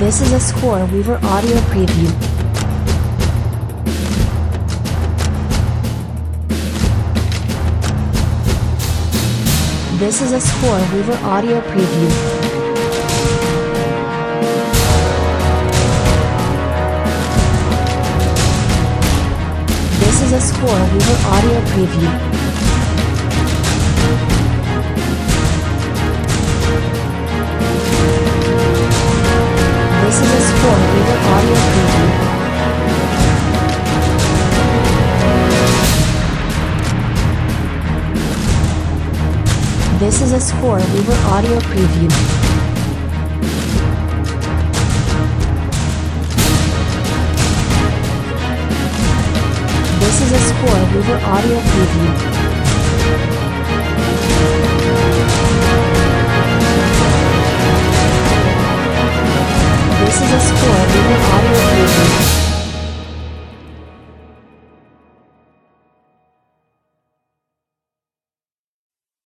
This is a Score Weaver audio preview. This is a Score Weaver audio preview. This is a Score Weaver audio preview. This is a Score Weaver audio preview. This is a Score Weaver audio preview. This is a Score Weaver audio preview. This is a Score Weaver audio preview.